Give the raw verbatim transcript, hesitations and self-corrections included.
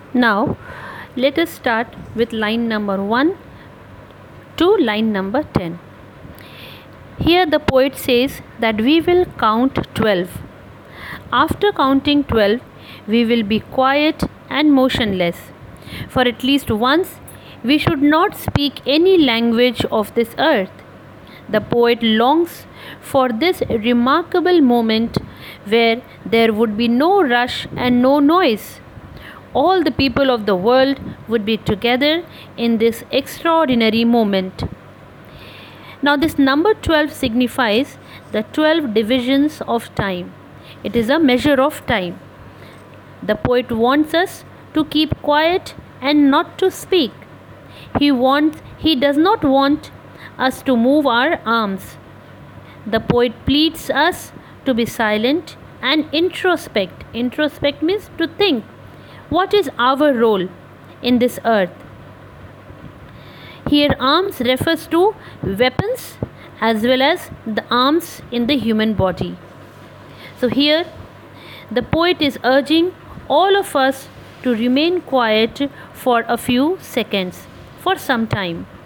Now, let us start with line number one to line number ten. Here, the poet says that we will count twelve. After counting twelve, we will be quiet and motionless. For at least once, we should not speak any language of this earth. The poet longs for this remarkable moment where there would be no rush and no noise. All the people of the world would be together in this extraordinary moment. Now, this number twelve signifies the twelve divisions of time. It is a measure of time. The poet wants us to keep quiet and not to speak. He wants he does not want us to move our arms. The poet pleads us to be silent and introspect. Introspect means to think. What is our role in this earth? Here, arms refers to weapons as well as the arms in the human body. So, here the poet is urging all of us to remain quiet for a few seconds, for some time.